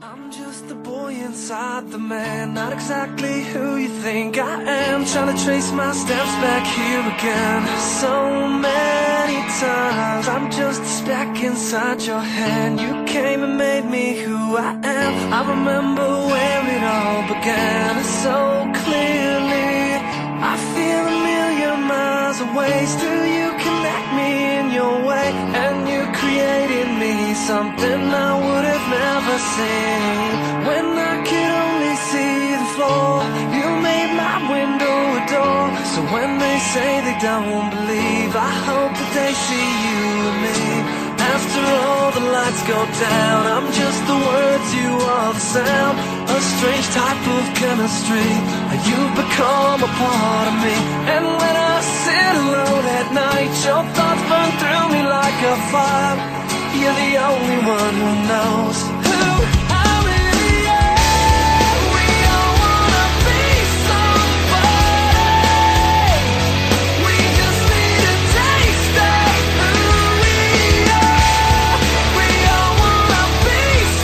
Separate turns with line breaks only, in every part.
I'm just the boy inside the man, not exactly who you think I am. Trying to trace my steps back here again. So many times, I'm just a speck inside your hand. You came and made me who I am. I remember where it all began so clearly. I feel a million miles away, still you connect me in your way. And you created me something I would have never seen. When I could only see the floor, you made my window a door. So when they say they don't believe, I hope that they see you and me. After all the lights go down, I'm just the words, you are the sound. A strange type of chemistry, you've become a part of me. And when I sit alone at night, your thoughts burn through me like a fire. You're the only one who knows who I really am. We all wanna be somebody. We just need a taste of who we are. We all wanna be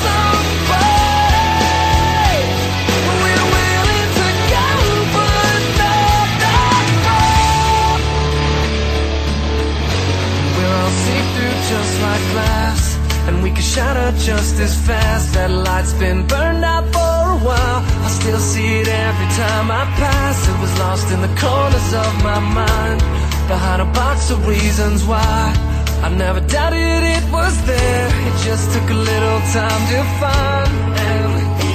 somebody. We're willing to go, but not that far. We're all see-through just like glass, and we can shatter just as fast. That light's been burned out for a while. I still see it every time I pass. It was lost in the corners of my mind, behind a box of reasons why. I never doubted it was there. It just took a little time to find. And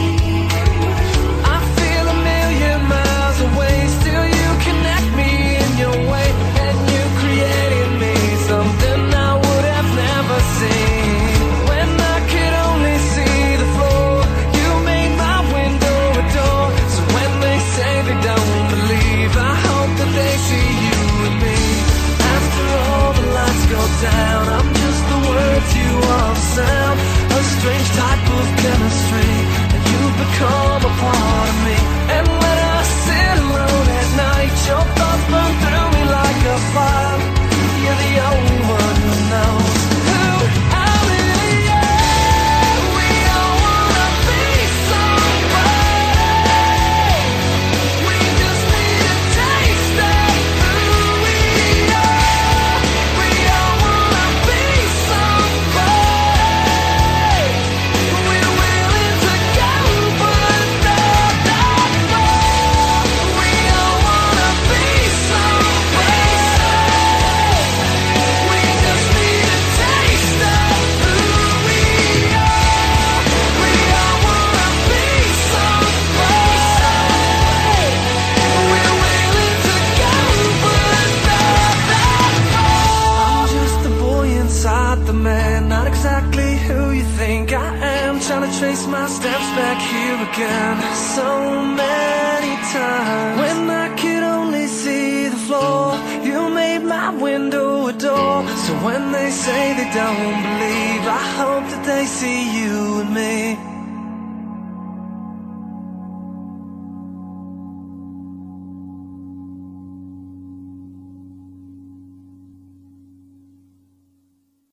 I feel a million miles away, still you connect me in your way. And you created me something I would have never seen. When I could only see the floor, you made my window a door. So when they say they don't believe, I hope that they see you and me. After all the lights go down, I'm just the words, you are the sound. A strange type of chemistry, and you've become a part of me. And when I sit alone at night, your thoughts burn through me like a fire. You're the only one who knows who I really am. We all wanna be somebody. We just need a taste of who we are. We all wanna be somebody. We're willing to go, but not that far. We all wanna be somebody. We just need a taste of who we are. We all wanna be somebody. We're willing to go, but not that far. I'm just the boy inside the man, not exactly who you think I am. Trying to trace my steps back here again. So many times, when I could only see the floor, you made my window a door. So when they say they don't believe, I hope that they see you and me.